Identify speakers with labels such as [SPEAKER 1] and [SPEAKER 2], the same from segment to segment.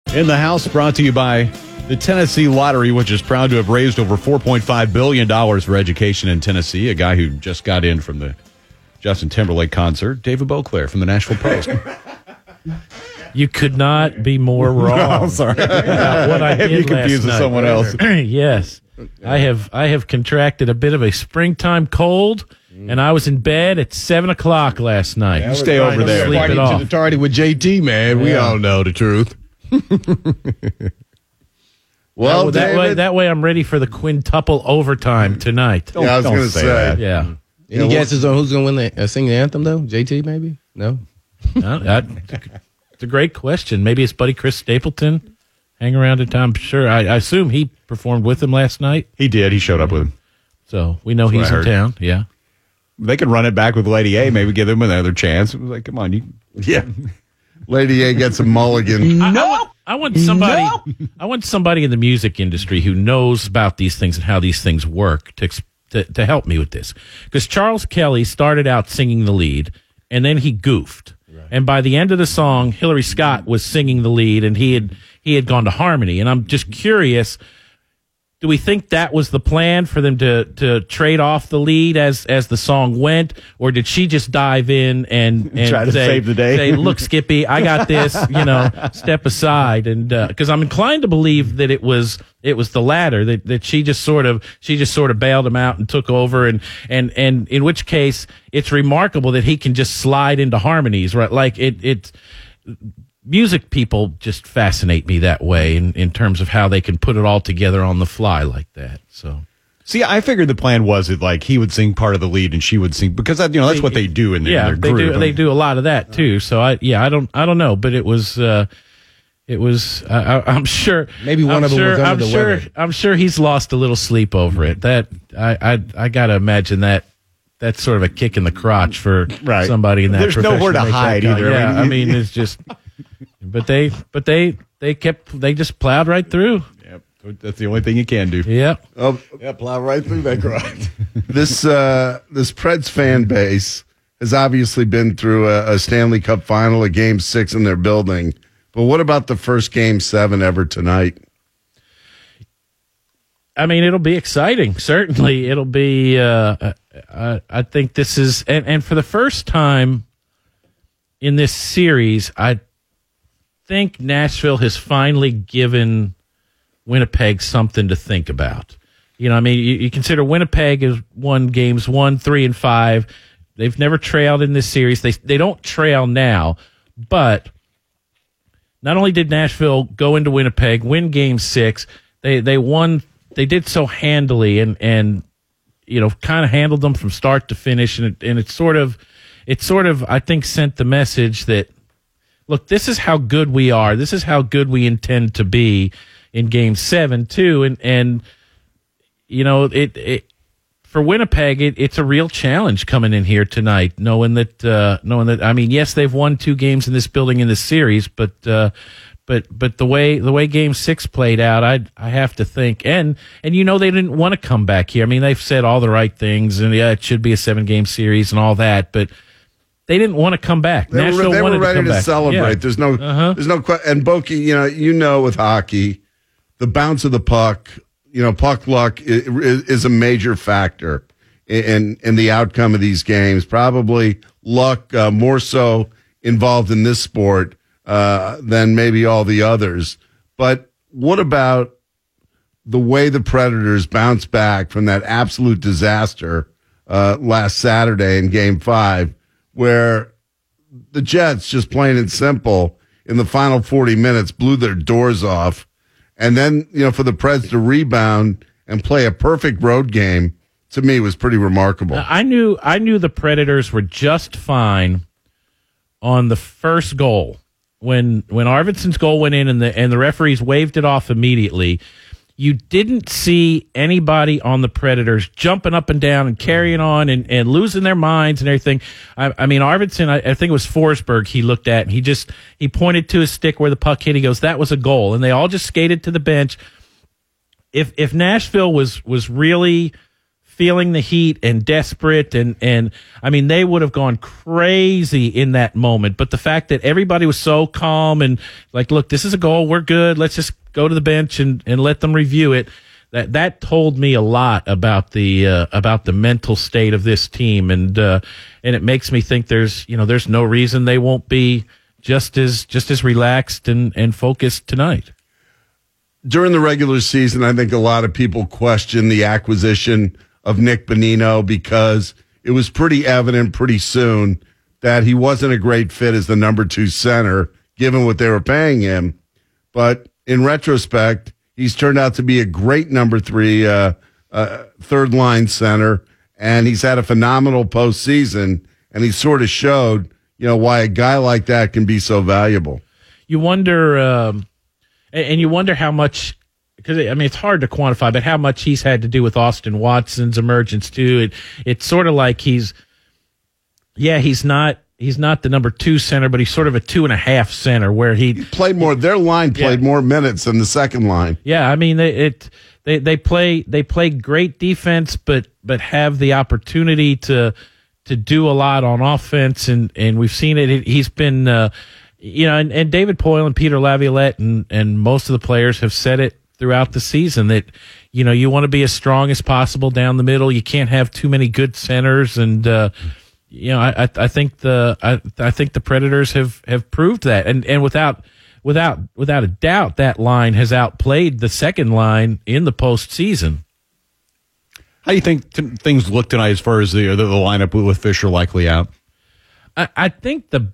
[SPEAKER 1] In the House, brought to you by the Tennessee Lottery, which is proud to have raised over $4.5 billion for education in Tennessee. A guy who just got in from the Justin Timberlake concert, David Beauclair from the Nashville Post.
[SPEAKER 2] You could not be more wrong.
[SPEAKER 1] No, I'm sorry.
[SPEAKER 2] What I did
[SPEAKER 1] you confused with someone else.
[SPEAKER 2] Yes. I have contracted a bit of a springtime cold, and I was in bed at 7 o'clock last night.
[SPEAKER 1] You stay over there.
[SPEAKER 2] Sleep it off.
[SPEAKER 3] The party with JT, man. We all know the truth.
[SPEAKER 2] Well, that way I'm ready for the quintuple overtime tonight.
[SPEAKER 3] I was going to say that.
[SPEAKER 2] Yeah.
[SPEAKER 3] Any guesses on who's going to win sing the anthem, though? JT, maybe? No?
[SPEAKER 2] It's a great question. Maybe it's buddy Chris Stapleton. Hang around at time. Sure. I assume he performed with him last night.
[SPEAKER 1] He did. He showed up with him.
[SPEAKER 2] So we know he's in town. Yeah.
[SPEAKER 1] They could run it back with Lady A, maybe give them another chance. It was like, come on.
[SPEAKER 3] Yeah. Lady A gets a mulligan.
[SPEAKER 2] I want somebody. I want somebody in the music industry who knows about these things and how these things work to help me with this. Because Charles Kelly started out singing the lead, and then he goofed. Right. And by the end of the song, Hillary Scott was singing the lead, and he had gone to harmony. And I'm just curious. Do we think that was the plan for them to trade off the lead as the song went, or did she just dive in and
[SPEAKER 1] try to save the day?
[SPEAKER 2] Say, look, Skippy, I got this. Step aside, and because I'm inclined to believe that it was the latter, that she just sort of bailed him out and took over, and in which case it's remarkable that he can just slide into harmonies, right? Like it. Music people just fascinate me that way in terms of how they can put it all together on the fly like that. So,
[SPEAKER 1] see, I figured the plan was that like he would sing part of the lead and she would sing because that's what they do in their group.
[SPEAKER 2] They do a lot of that too. So I don't know, but it was I'm sure
[SPEAKER 3] maybe one of them was under the weather.
[SPEAKER 2] I'm sure he's lost a little sleep over it. That I gotta imagine that's sort of a kick in the crotch for somebody in that.
[SPEAKER 1] There's
[SPEAKER 2] profession.
[SPEAKER 1] nowhere to hide either.
[SPEAKER 2] Yeah, I mean it's just. But they just plowed right through.
[SPEAKER 1] Yep, that's the only thing you can do.
[SPEAKER 2] Yep.
[SPEAKER 3] Plow right through that garage. This Preds fan base has obviously been through a Stanley Cup final, a Game 6 in their building. But what about the first Game 7 ever tonight?
[SPEAKER 2] I mean, it'll be exciting. Certainly, it'll be. I think this is, and for the first time in this series, I think Nashville has finally given Winnipeg something to think about. I mean, you consider Winnipeg has won games 1, 3, and 5. They've never trailed in this series. They don't trail now, but not only did Nashville go into Winnipeg, win Game 6, they won. They did so handily and kind of handled them from start to finish, and it sort of I think sent the message that, look, this is how good we are. This is how good we intend to be in Game 7 too. And it for Winnipeg, it's a real challenge coming in here tonight, knowing that. I mean, yes, they've won 2 games in this building in this series, but the way Game 6 played out, I have to think, and they didn't want to come back here. I mean, they've said all the right things, and it should be a 7-game series and all that, but. They didn't want to come back.
[SPEAKER 3] They were ready to celebrate.
[SPEAKER 2] Yeah.
[SPEAKER 3] There's no question. And Boki, with hockey, the bounce of the puck, puck luck is a major factor in the outcome of these games. Probably luck more so involved in this sport than maybe all the others. But what about the way the Predators bounced back from that absolute disaster last Saturday in Game 5? Where the Jets, just plain and simple, in the final 40 minutes, blew their doors off. And then, for the Preds to rebound and play a perfect road game, to me, was pretty remarkable.
[SPEAKER 2] I knew the Predators were just fine on the first goal. When Arvidsson's goal went in and the referees waved it off immediately, you didn't see anybody on the Predators jumping up and down and carrying on and losing their minds and everything. I mean, Arvidsson, I think it was Forsberg he looked at, and he pointed to his stick where the puck hit. He goes, that was a goal. And they all just skated to the bench. If Nashville was really feeling the heat and desperate. And I mean, they would have gone crazy in that moment. But the fact that everybody was so calm and like, look, this is a goal. We're good. Let's just go to the bench and let them review it. That told me a lot about the mental state of this team. And it makes me think there's no reason they won't be just as relaxed and focused tonight.
[SPEAKER 3] During the regular season, I think a lot of people question the acquisition of Nick Bonino because it was pretty evident pretty soon that he wasn't a great fit as the number 2 center, given what they were paying him. But in retrospect, he's turned out to be a great number 3 third-line center, and he's had a phenomenal postseason, and he sort of showed, why a guy like that can be so valuable.
[SPEAKER 2] You wonder... And you wonder how much, because I mean it's hard to quantify, but how much he's had to do with Austin Watson's emergence too. It's sort of like he's not the number 2 center, but he's sort of a 2.5 center where he
[SPEAKER 3] played more. Their line played more minutes than the second line.
[SPEAKER 2] Yeah, I mean they play great defense, but have the opportunity to do a lot on offense, and we've seen it. He's been. And David Poile and Peter Laviolette and most of the players have said it throughout the season that, you want to be as strong as possible down the middle. You can't have too many good centers. And, I think the Predators have proved that. And without a doubt, that line has outplayed the second line in the postseason.
[SPEAKER 1] How do you think things look tonight as far as the lineup with Fisher likely out?
[SPEAKER 2] I think the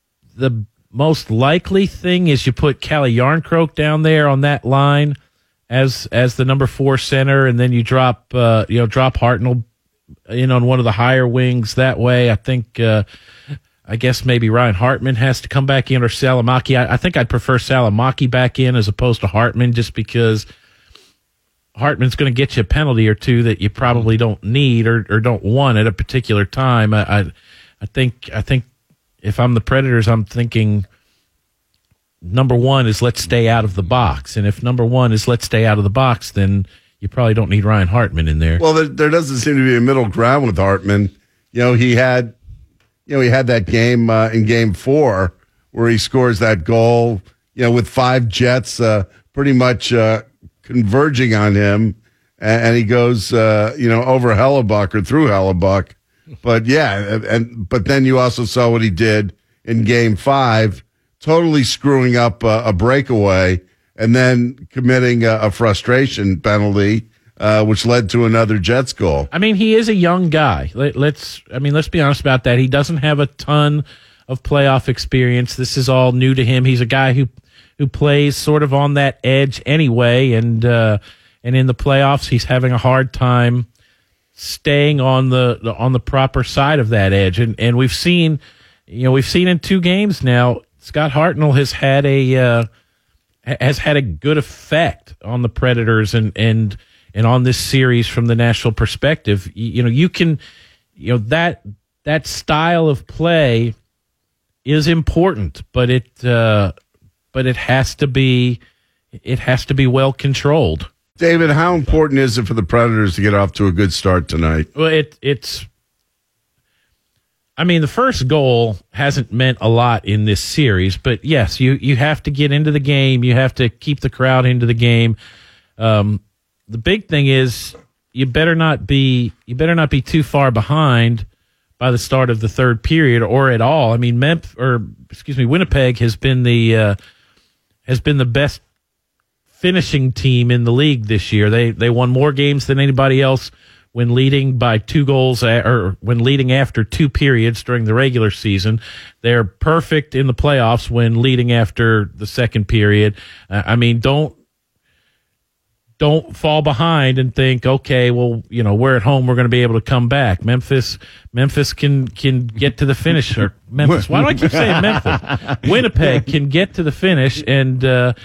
[SPEAKER 2] most likely thing is you put Calle Yarncroke down there on that line as the number 4 center, and then you drop Hartnell in on one of the higher wings that way. I think I guess maybe Ryan Hartman has to come back in, or Salomaki. I think I'd prefer Salomaki back in as opposed to Hartman, just because Hartman's going to get you a penalty or two that you probably don't need or don't want at a particular time. I think if I'm the Predators, I'm thinking number 1 is let's stay out of the box. And if number 1 is let's stay out of the box, then you probably don't need Ryan Hartman in there.
[SPEAKER 3] Well, there doesn't seem to be a middle ground with Hartman. He had that game in Game 4 where he scores that goal, with 5 Jets pretty much converging on him, and he goes, over Hellebuck or through Hellebuck. But but then you also saw what he did in Game 5, totally screwing up a breakaway and then committing a frustration penalty, which led to another Jets goal.
[SPEAKER 2] I mean, he is a young guy. Let's be honest about that. He doesn't have a ton of playoff experience. This is all new to him. He's a guy who plays sort of on that edge anyway, and in the playoffs, he's having a hard time staying on the proper side of that edge, and we've seen in 2 games now, Scott Hartnell has had a good effect on the Predators and on this series from the national perspective. You can that style of play is important, but it has to be well controlled.
[SPEAKER 3] David, how important is it for the Predators to get off to a good start tonight?
[SPEAKER 2] Well, it's. I mean, the first goal hasn't meant a lot in this series, but yes, you have to get into the game. You have to keep the crowd into the game. The big thing is you better not be too far behind by the start of the third period or at all. I mean, Winnipeg has been the best finishing team in the league this year. They won more games than anybody else when leading by 2 goals or when leading after 2 periods during the regular season. They're perfect in the playoffs when leading after the second period. I mean, don't fall behind and think, okay, well, we're at home, we're going to be able to come back. Memphis can get to the finish. Or Memphis. Why do I keep saying Memphis? Winnipeg can get to the finish and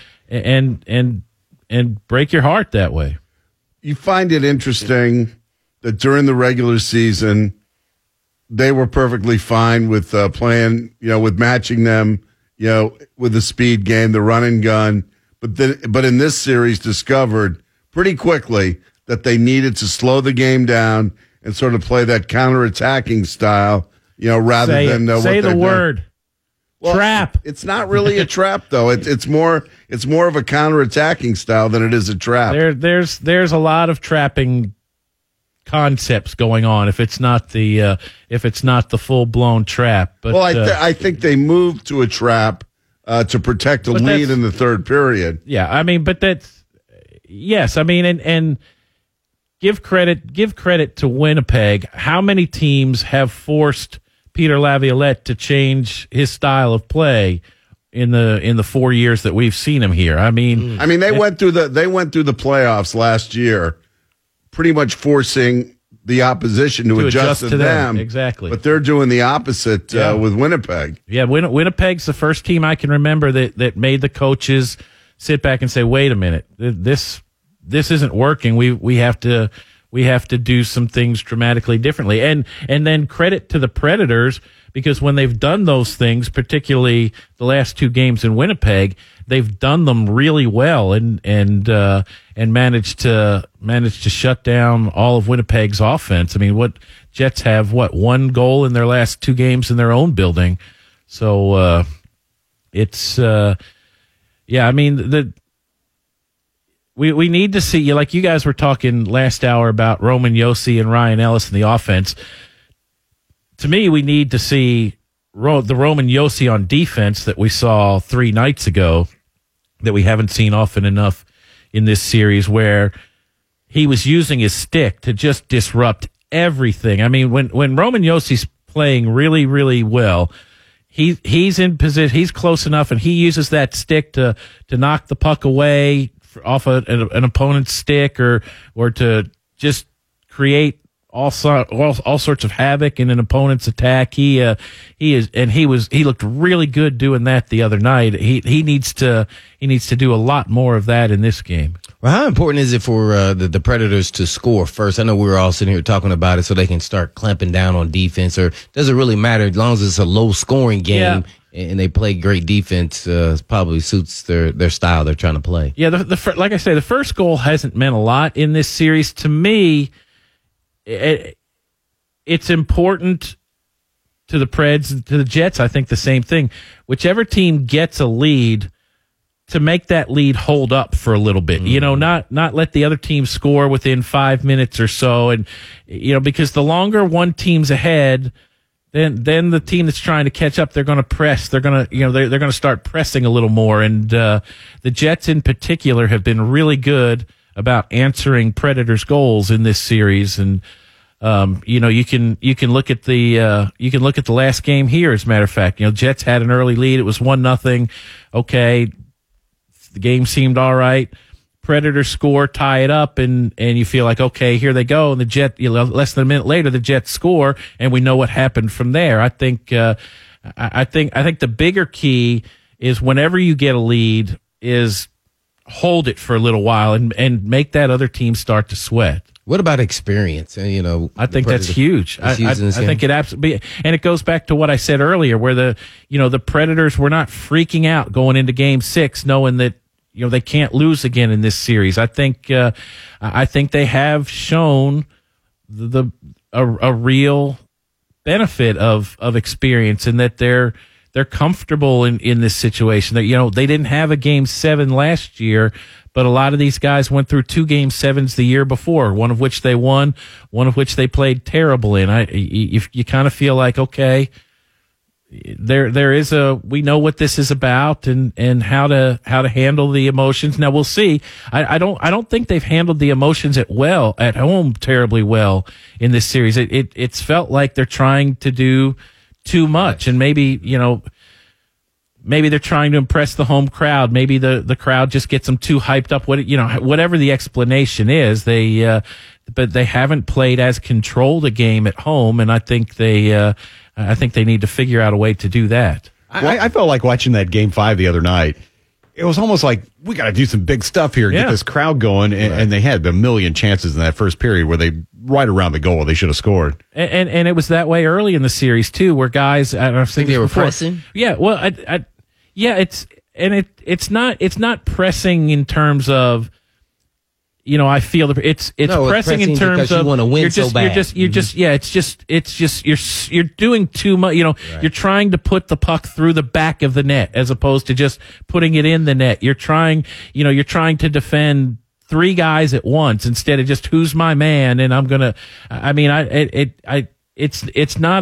[SPEAKER 2] break your heart that way.
[SPEAKER 3] You find it interesting that during the regular season, they were perfectly fine with playing, with matching them, with the speed game, the run and gun. But in this series, discovered pretty quickly that they needed to slow the game down and sort of play that counterattacking style, rather than what
[SPEAKER 2] say
[SPEAKER 3] they're
[SPEAKER 2] the
[SPEAKER 3] doing.
[SPEAKER 2] word.
[SPEAKER 3] Well,
[SPEAKER 2] Trap.
[SPEAKER 3] It's not really a trap, though. It's more of a counterattacking style than it is a trap.
[SPEAKER 2] There's a lot of trapping concepts going on. If it's not the full blown trap, but
[SPEAKER 3] I think they moved to a trap to protect a lead in the third period.
[SPEAKER 2] Yeah, I mean, but that's yes, I mean, and give credit to Winnipeg. How many teams have forced Peter Laviolette to change his style of play in the 4 years that we've seen him here? I mean,
[SPEAKER 3] they went through the playoffs last year, pretty much forcing the opposition to adjust to them.
[SPEAKER 2] Exactly.
[SPEAKER 3] But they're doing the opposite with Winnipeg.
[SPEAKER 2] Yeah, Winnipeg's the first team I can remember that made the coaches sit back and say, "Wait a minute, this isn't working. We have to do some things dramatically differently." And then credit to the Predators, because when they've done those things, particularly the last two games in Winnipeg, they've done them really well and managed to shut down all of Winnipeg's offense. I mean, what Jets have one goal in their last two games in their own building. So it's I mean we need to see, like you guys were talking last hour about Roman Josi and Ryan Ellis in the offense. To me, we need to see the Roman Josi on defense that we saw 3 nights ago, that we haven't seen often enough in this series, where he was using his stick to just disrupt everything. I mean, when Roman Josi's playing really, really well, he's in position, he's close enough, and he uses that stick to knock the puck away off an opponent's stick, or to just create all sorts of havoc in an opponent's attack. He looked really good doing that the other night. He needs to do a lot more of that in this game.
[SPEAKER 4] Well, how important is it for the Predators to score first? I know we were all sitting here talking about it so they can start clamping down on defense, or does it really matter as long as it's a low scoring game and they play great defense? Probably suits their style they're trying to play. Yeah,
[SPEAKER 2] like I say, the first goal hasn't meant a lot in this series. To me, it's important to the Preds and to the Jets. I think the same thing. Whichever team gets a lead, to make that lead hold up for a little bit, not let the other team score within 5 minutes or so. And, because the longer one team's ahead, then the team that's trying to catch up, they're going to press. They're going to, they're going to start pressing a little more. And, the Jets in particular have been really good about answering Predators' goals in this series. And, you can look at the last game here. As a matter of fact, Jets had an early lead. It was 1-0. Okay. The game seemed all right. Predators score, tie it up, and you feel like, okay, here they go. And the Jet, less than a minute later, the Jets score, and we know what happened from there. I think the bigger key is whenever you get a lead, is hold it for a little while and make that other team start to sweat.
[SPEAKER 4] What about experience?
[SPEAKER 2] I think that's huge. I think it absolutely, and it goes back to what I said earlier, where the Predators were not freaking out going into Game 6, knowing that they can't lose again in this series. I think they have shown a real benefit of experience, and that they're comfortable in this situation. That they didn't have a Game 7 last year, but a lot of these guys went through 2 Game 7s the year before, one of which they won, one of which they played terrible in. You kind of feel like, okay, we know what this is about and how to handle the emotions. Now we'll see. I don't think they've handled the emotions at home terribly well in this series. It's felt like they're trying to do too much, and maybe they're trying to impress the home crowd. Maybe the crowd just gets them too hyped up. Whatever the explanation is, but they haven't played as controlled a game at home, and I think they need to figure out a way to do that.
[SPEAKER 1] I felt like watching that Game 5 the other night. It was almost like, we got to do some big stuff here and get this crowd going. And they had a million chances in that first period where they, right around the goal, they should have scored.
[SPEAKER 2] And it was that way early in the series too, where guys, I think
[SPEAKER 4] they were pressing.
[SPEAKER 2] Yeah, well, it's not pressing in terms of I feel it's
[SPEAKER 4] No, it's
[SPEAKER 2] pressing in
[SPEAKER 4] pressing
[SPEAKER 2] terms
[SPEAKER 4] because you
[SPEAKER 2] of
[SPEAKER 4] wanna win
[SPEAKER 2] you're
[SPEAKER 4] so
[SPEAKER 2] just,
[SPEAKER 4] bad.
[SPEAKER 2] it's just you're doing too much. You're trying to put the puck through the back of the net as opposed to just putting it in the net. You're trying to defend three guys at once instead of just who's my man and I'm gonna. I mean, it's not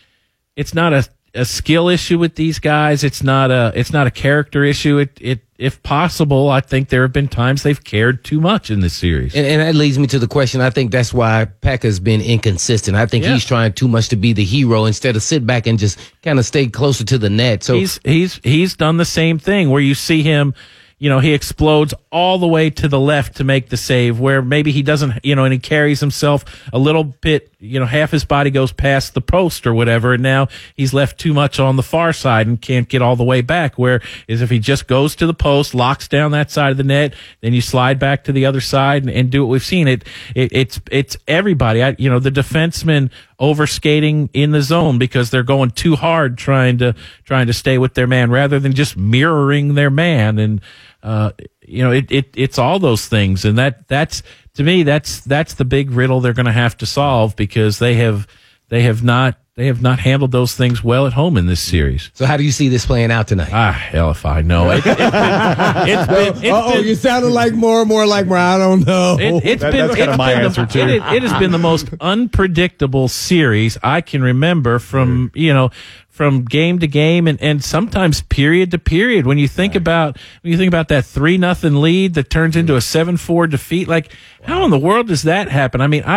[SPEAKER 2] a skill issue with these guys. It's not a character issue. If possible, I think there have been times they've cared too much in this series.
[SPEAKER 4] And that leads me to the question. I think that's why Pekka's been inconsistent. I think he's trying too much to be the hero instead of sit back and just kind of stay closer to the net. So
[SPEAKER 2] he's done the same thing where you see him, he explodes all the way to the left to make the save where maybe he doesn't, and he carries himself a little bit, half his body goes past the post or whatever. And now he's left too much on the far side and can't get all the way back. Where is if he just goes to the post, locks down that side of the net, then you slide back to the other side and do what we've seen. It's everybody. The defensemen overskating in the zone because they're going too hard trying to stay with their man rather than just mirroring their man. And, it's all those things. And that's to me, that's the big riddle they're going to have to solve because they have not handled those things well at home in this series.
[SPEAKER 4] So how do you see this playing out tonight?
[SPEAKER 2] Hell if I know.
[SPEAKER 5] You sounded like more and more like I don't know.
[SPEAKER 1] That's kind of my answer too.
[SPEAKER 2] It has been the most unpredictable series I can remember from game to game and sometimes period to period. When you think about that 3-0 lead that turns into a 7-4 defeat, like how in the world does that happen? I mean, I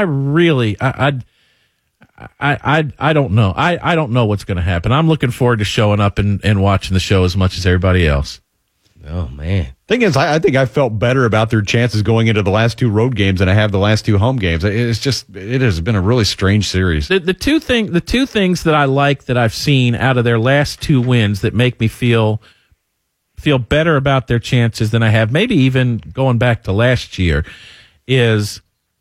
[SPEAKER 2] don't know. I don't know what's going to happen. I'm looking forward to showing up and watching the show as much as everybody else.
[SPEAKER 4] Oh, man.
[SPEAKER 1] Thing is, I think I felt better about their chances going into the last two road games than I have the last two home games. It has been a really strange series.
[SPEAKER 2] The two things that I like that I've seen out of their last two wins that make me feel better about their chances than I have, maybe even going back to last year, is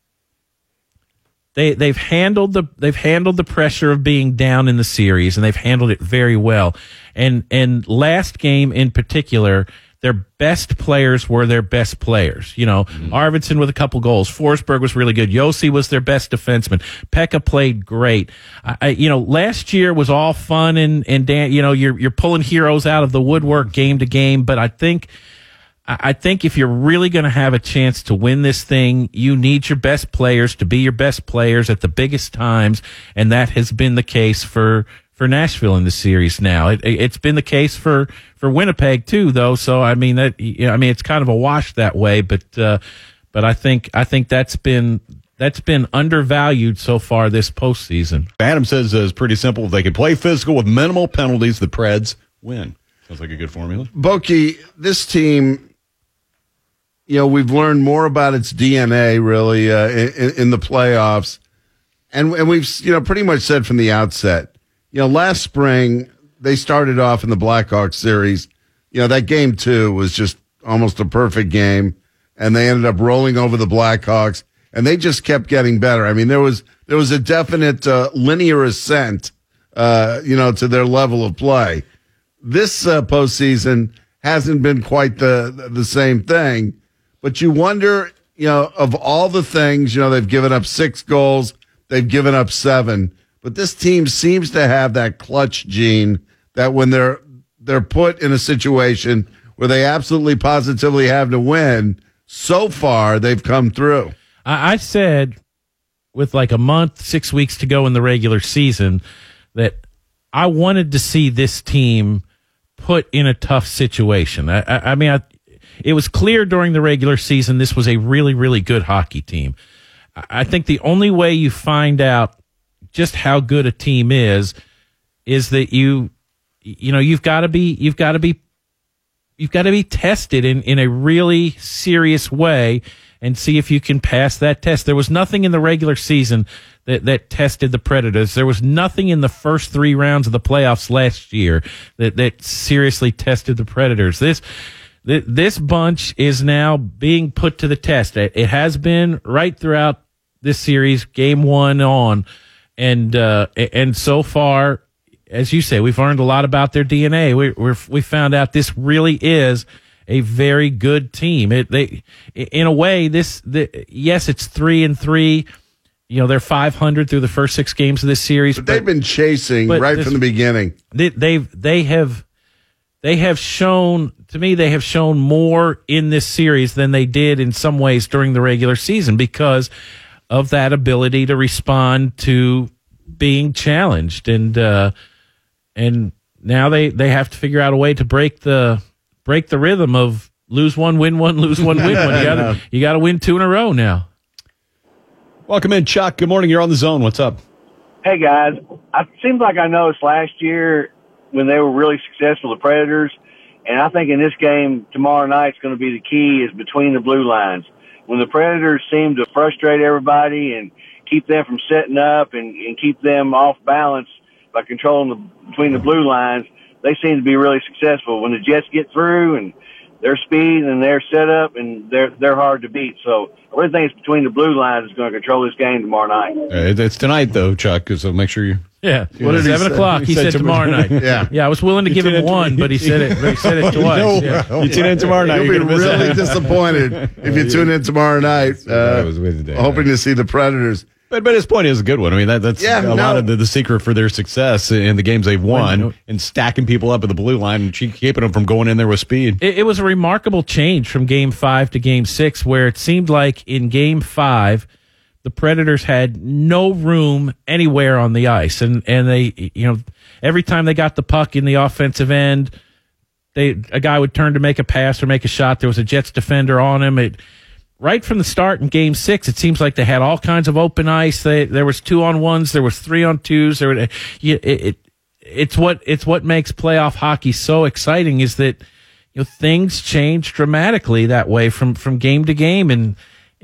[SPEAKER 2] they've handled the pressure of being down in the series, and they've handled it very well. And last game in particular, their best players were their best players. Arvidsson with a couple goals. Forsberg was really good. Yossi was their best defenseman. Pekka played great. Last year was all fun and Dan, you're pulling heroes out of the woodwork game to game. But I think if you're really going to have a chance to win this thing, you need your best players to be your best players at the biggest times. And that has been the case for Nashville in the series now. It's been the case for Winnipeg too, though. So it's kind of a wash that way. But I think that's been undervalued so far this postseason.
[SPEAKER 1] Adam says it's pretty simple. If they can play physical with minimal penalties, the Preds win. Sounds like a good formula.
[SPEAKER 3] Bokey, this team, we've learned more about its DNA really in the playoffs, and we've pretty much said from the outset. Last spring, they started off in the Blackhawks series. That game 2 was just almost a perfect game, and they ended up rolling over the Blackhawks, and they just kept getting better. I mean, there was a definite linear ascent, to their level of play. This postseason hasn't been quite the same thing, but you wonder, of all the things, they've given up 6 goals, they've given up 7. But this team seems to have that clutch gene that when they're put in a situation where they absolutely positively have to win, so far they've come through.
[SPEAKER 2] I said with like a month, 6 weeks to go in the regular season that I wanted to see this team put in a tough situation. It was clear during the regular season this was a really, really good hockey team. I think the only way you find out just how good a team is that you've got to be tested in a really serious way and see if you can pass that test. There was nothing in the regular season that tested the Predators. There was nothing in the first 3 rounds of the playoffs last year that seriously tested the Predators. This bunch is now being put to the test. It has been right throughout this series, game 1 on. And so far, as you say, we've learned a lot about their DNA. We found out this really is a very good team. In a way, yes, it's 3-3. You know, they're 500 through the first 6 games of this series.
[SPEAKER 3] But they've been chasing right from the beginning.
[SPEAKER 2] They have shown, to me, they have shown more in this series than they did in some ways during the regular season because of that ability to respond to being challenged. And now they have to figure out a way to break the rhythm of lose one, win one, lose one, win one. You got to win 2 in a row now.
[SPEAKER 1] Welcome in, Chuck. Good morning. You're on the zone. What's up?
[SPEAKER 6] Hey, guys. It seems like I noticed last year when they were really successful, the Predators, and I think in this game tomorrow night is going to be the key is between the blue lines. When the Predators seem to frustrate everybody and keep them from setting up and keep them off balance by controlling between the blue lines, they seem to be really successful. When the Jets get through and their speed and their setup, and they're hard to beat. So I really think it's between the blue lines is going to control this game tomorrow night.
[SPEAKER 1] It's tonight, though, Chuck, so make sure you...
[SPEAKER 2] Yeah, 7 o'clock. He said tomorrow night. Yeah. I was willing to give him 1, but he said it twice.
[SPEAKER 1] You tune in tomorrow night.
[SPEAKER 3] You'll be really disappointed if you tune in tomorrow night, hoping to see the Predators.
[SPEAKER 1] But his point is a good one. I mean, that's a lot of the secret for their success in the games they've won and stacking people up at the blue line and keeping them from going in there with speed.
[SPEAKER 2] It was a remarkable change from Game 5 to Game 6, where it seemed like in Game 5, the Predators had no room anywhere on the ice. And they, every time they got the puck in the offensive end, a guy would turn to make a pass or make a shot. There was a Jets defender on him. Right from the start in Game 6, it seems like they had all kinds of open ice. There was 2-on-1s, there was 3-on-2s. It's what makes playoff hockey so exciting is that things change dramatically that way from game to game, and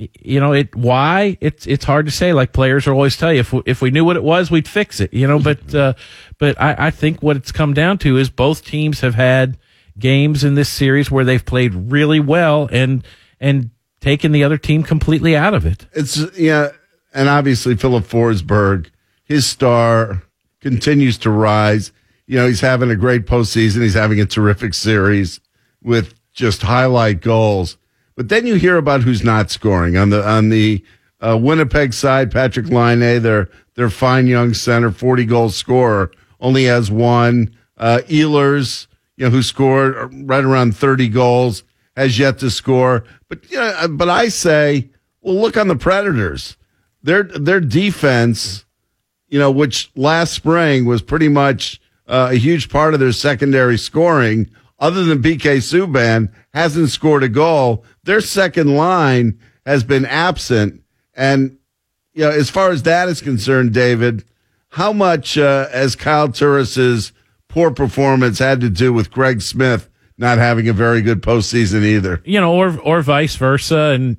[SPEAKER 2] why it's hard to say. Like players will always tell you, if we knew what it was, we'd fix it. But I think what it's come down to is both teams have had games in this series where they've played really well and taken the other team completely out of it.
[SPEAKER 3] And obviously Philip Forsberg, his star continues to rise. He's having a great postseason. He's having a terrific series with just highlight goals. But then you hear about who's not scoring on the Winnipeg side. Patrick Laine, their fine young center, 40-goal scorer, only has 1. Ehlers, who scored right around 30 goals, has yet to score. But I say, well, look on the Predators. Their defense, which last spring was pretty much a huge part of their secondary scoring, other than PK Subban, hasn't scored a goal. Their second line has been absent. And, as far as that is concerned, David, how much has Kyle Turris's poor performance had to do with Craig Smith not having a very good postseason either?
[SPEAKER 2] Or vice versa. And,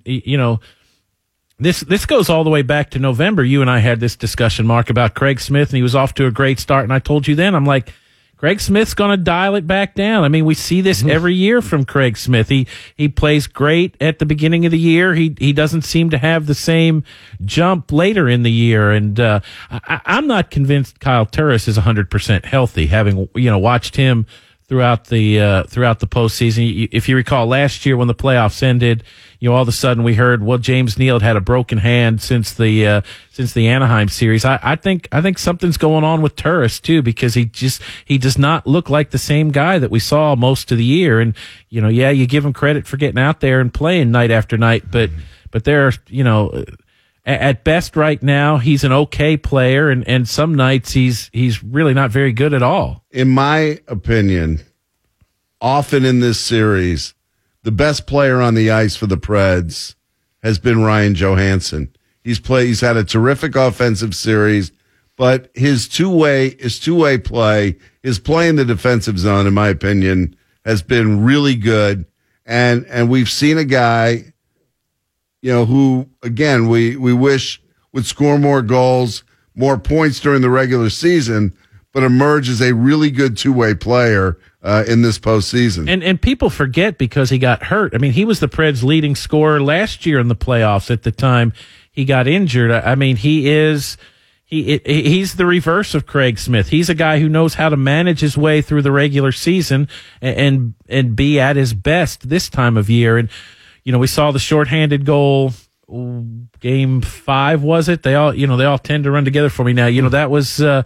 [SPEAKER 2] this goes all the way back to November. You and I had this discussion, Mark, about Craig Smith, and he was off to a great start. And I told you then, I'm like, Craig Smith's going to dial it back down. I mean, we see this every year from Craig Smith. He plays great at the beginning of the year. He doesn't seem to have the same jump later in the year. And I'm not convinced Kyle Turris is 100% healthy, having watched him throughout the postseason. If you recall last year when the playoffs ended, all of a sudden we heard, well, James Neal had a broken hand since the Anaheim series. I think something's going on with Turris too, because he does not look like the same guy that we saw most of the year. And you give him credit for getting out there and playing night after night, but there at best right now he's an okay player, and some nights he's really not very good at all.
[SPEAKER 3] In my opinion, often in this series, the best player on the ice for the Preds has been Ryan Johansson. He's had a terrific offensive series, but his two-way play, his play in the defensive zone, in my opinion, has been really good. And we've seen a guy, who, again, we wish would score more goals, more points during the regular season, but emerge as a really good two-way player in this postseason.
[SPEAKER 2] And people forget because he got hurt. I mean, he was the Preds' leading scorer last year in the playoffs at the time he got injured. I mean, he is he's the reverse of Craig Smith. He's a guy who knows how to manage his way through the regular season and be at his best this time of year. And we saw the shorthanded goal, game 5, was it? They all tend to run together for me now. That was that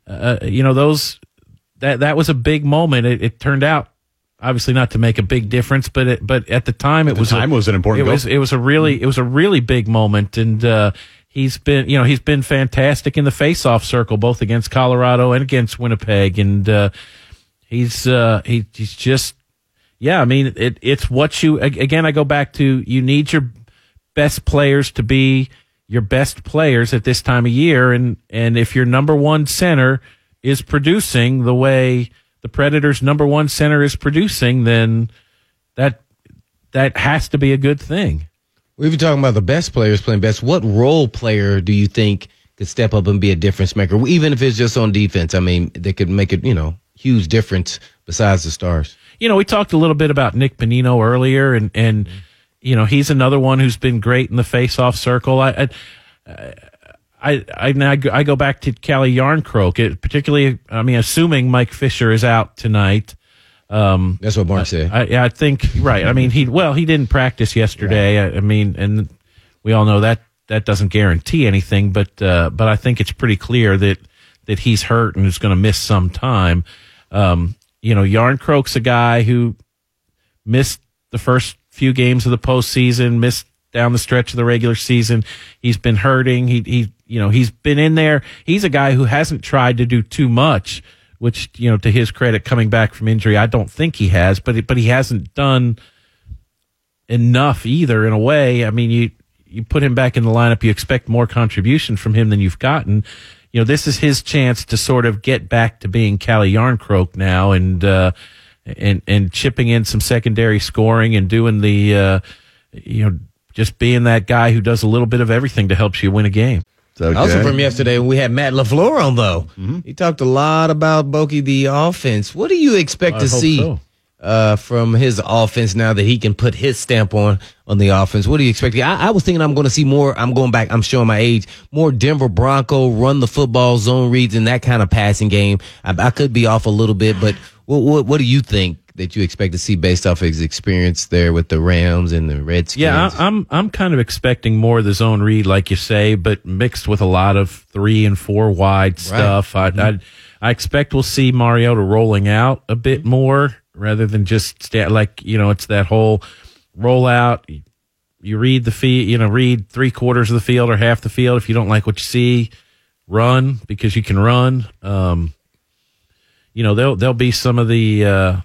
[SPEAKER 2] was a big moment. It turned out obviously not to make a big difference, but at the time it was
[SPEAKER 1] an important goal.
[SPEAKER 2] It was a really big moment, and he's been fantastic in the faceoff circle, both against Colorado and against Winnipeg, and he's just it's what I go back to, you need your best players to be your best players at this time of year, and if your number one center is producing the way the Predators' number one center is producing, then that has to be a good thing.
[SPEAKER 4] We've been talking about the best players playing best. What role player do you think could step up and be a difference maker, even if it's just on defense? I mean, they could make it, huge difference besides the stars. We talked
[SPEAKER 2] a little bit about Nick Bonino earlier, and he's another one who's been great in the face-off circle. I go back to Calle Jarnkrok, particularly. I mean, assuming Mike Fisher is out tonight.
[SPEAKER 4] That's what Mark said.
[SPEAKER 2] I think right. I mean, he didn't practice yesterday. Right. I mean, and we all know that doesn't guarantee anything. But I think it's pretty clear that he's hurt and is going to miss some time. Jarnkrok's a guy who missed the first few games of the postseason, missed down the stretch of the regular season. He's been hurting. He's been in there. He's a guy who hasn't tried to do too much, which, to his credit, coming back from injury, I don't think he has, but he hasn't done enough either, in a way. I mean, you put him back in the lineup, you expect more contribution from him than you've gotten. This is his chance to sort of get back to being Calle Jarnkrok now, and chipping in some secondary scoring and doing the, just being that guy who does a little bit of everything to help you win a game.
[SPEAKER 3] Okay.
[SPEAKER 4] Also from yesterday, we had Matt LaFleur on, though. Mm-hmm. He talked a lot about Boki, the offense. What do you expect to see from his offense now that he can put his stamp on the offense? What do you expect? I was thinking I'm going to see more. I'm going back. I'm showing my age. More Denver Bronco run the football, zone reads, and that kind of passing game. I could be off a little bit, but what do you think that you expect to see based off his experience there with the Rams and the Redskins?
[SPEAKER 2] Yeah, I'm kind of expecting more of the zone read, like you say, but mixed with a lot of 3 and 4 wide stuff. I expect we'll see Mariota rolling out a bit more rather than just it's that whole rollout. You read the field, read 3/4 of the field or half the field. If you don't like what you see, run, because you can run. There'll be some of the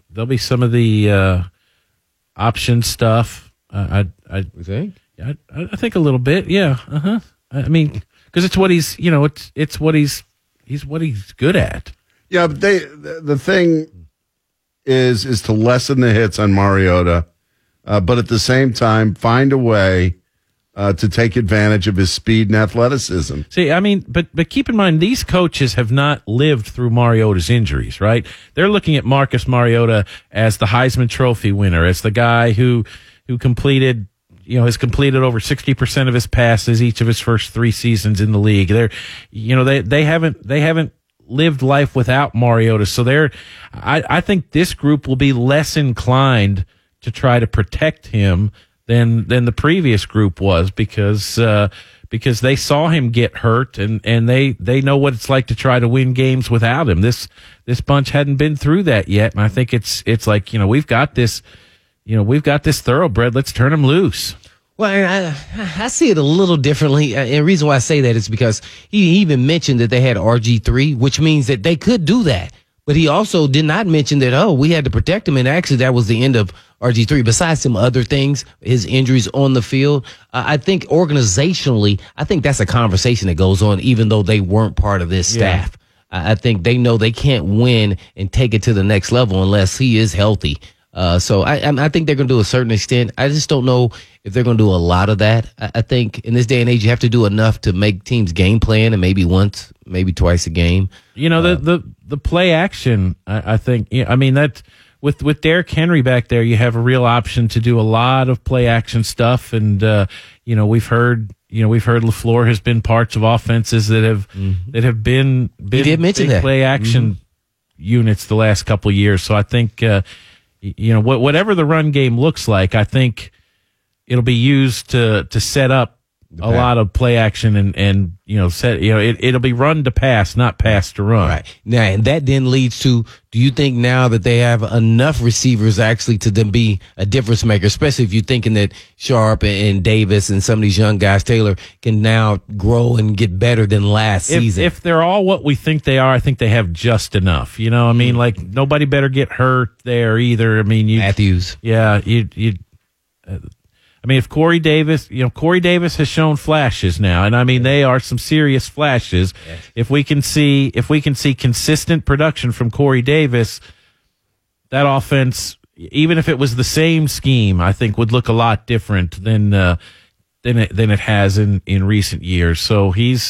[SPEAKER 2] option stuff. I think a little bit. Yeah. I mean, because it's what he's it's what he's what he's good at.
[SPEAKER 3] Yeah, but the thing is to lessen the hits on Mariota, but at the same time find a way to take advantage of his speed and athleticism.
[SPEAKER 2] See, I mean, but keep in mind, these coaches have not lived through Mariota's injuries, right? They're looking at Marcus Mariota as the Heisman Trophy winner, as the guy who completed, has completed over 60% of his passes each of his first 3 seasons in the league. They haven't lived life without Mariota, so I think this group will be less inclined to try to protect him than the previous group was, because they saw him get hurt and they know what it's like to try to win games without him. This bunch hadn't been through that yet, and I think it's like, we've got this thoroughbred. Let's turn him loose.
[SPEAKER 4] Well, I see it a little differently. And the reason why I say that is because he even mentioned that they had RG3, which means that they could do that. But he also did not mention that, we had to protect him. And actually, that was the end of RG3. Besides some other things, his injuries on the field, I think organizationally, I think that's a conversation that goes on, even though they weren't part of this staff. I think they know they can't win and take it to the next level unless he is healthy. So I think they're going to do a certain extent. I just don't know if they're going to do a lot of that. I think in this day and age, you have to do enough to make teams game plan, and maybe once, maybe twice a game.
[SPEAKER 2] The play action, I think, I mean, that with Derrick Henry back there, you have a real option to do a lot of play action stuff, and we've heard LaFleur has been parts of offenses that have been
[SPEAKER 4] did mention
[SPEAKER 2] big
[SPEAKER 4] that.
[SPEAKER 2] play action units the last couple of years. So I think whatever the run game looks like, I think it'll be used to set up a lot of play action and it'll be run to pass, not pass to run.
[SPEAKER 4] Right. Now, and that then leads to, do you think now that they have enough receivers actually to then be a difference maker, especially if you're thinking that Sharp and Davis and some of these young guys, Taylor, can now grow and get better than last season?
[SPEAKER 2] If they're all what we think they are, I think they have just enough. You know, I mean, like nobody better get hurt there either. I mean,
[SPEAKER 4] Matthews.
[SPEAKER 2] Yeah, I mean, if Corey Davis has shown flashes now, and I mean they are some serious flashes.
[SPEAKER 4] Yes.
[SPEAKER 2] If we can see consistent production from Corey Davis, that offense, even if it was the same scheme, I think would look a lot different than it has in recent years. So he's,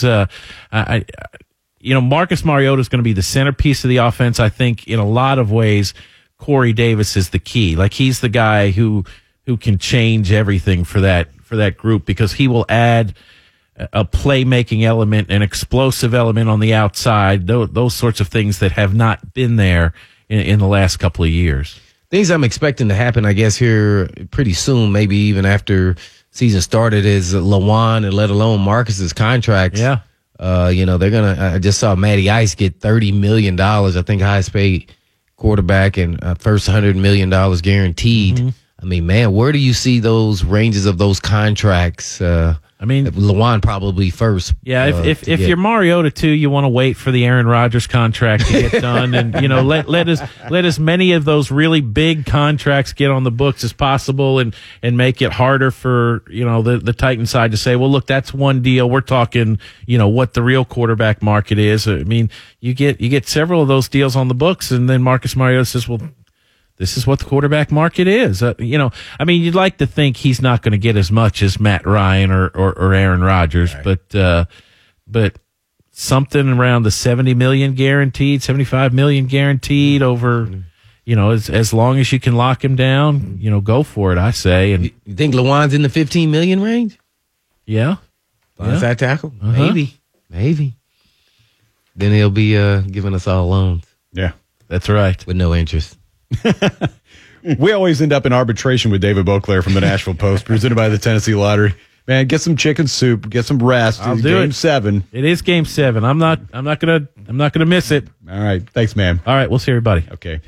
[SPEAKER 2] Marcus Mariota is going to be the centerpiece of the offense. I think in a lot of ways, Corey Davis is the key. Like he's the guy who can change everything for that group, because he will add a playmaking element, an explosive element on the outside, those sorts of things that have not been there in the last couple of years.
[SPEAKER 4] Things I'm expecting to happen, I guess, here pretty soon, maybe even after season started, is Lawan and let alone Marcus's contracts.
[SPEAKER 2] Yeah.
[SPEAKER 4] They're gonna. I just saw Matty Ice get $30 million. I think highest paid quarterback, and first $100 million guaranteed. Mm-hmm. I mean, man, where do you see those ranges of those contracts?
[SPEAKER 2] I mean,
[SPEAKER 4] Lawan probably first.
[SPEAKER 2] Yeah, if you're Mariota too, you want to wait for the Aaron Rodgers contract to get done, and let as many of those really big contracts get on the books as possible, and make it harder for the Titan side to say, well, look, that's one deal. We're talking, what the real quarterback market is. I mean, you get several of those deals on the books, and then Marcus Mariota says, well, this is what the quarterback market is. I mean, you'd like to think he's not going to get as much as Matt Ryan or Aaron Rodgers, right. But something around the 70 million guaranteed, 75 million guaranteed over, as long as you can lock him down, go for it, I say. And
[SPEAKER 4] you think Lawan's in the 15 million range?
[SPEAKER 2] Yeah.
[SPEAKER 4] Onside tackle?
[SPEAKER 2] Uh-huh.
[SPEAKER 4] Maybe. Then he'll be giving us all loans.
[SPEAKER 1] Yeah.
[SPEAKER 2] That's right.
[SPEAKER 4] With no interest.
[SPEAKER 1] We always end up in arbitration with David Beauclair from the Nashville Post, presented by the Tennessee Lottery. Man, get some chicken soup, get some rest.
[SPEAKER 2] I'll do
[SPEAKER 1] Game
[SPEAKER 2] it.
[SPEAKER 1] 7.
[SPEAKER 2] It is Game 7. I'm not gonna miss it.
[SPEAKER 1] All right. Thanks, man.
[SPEAKER 2] All right, we'll see everybody.
[SPEAKER 1] Okay.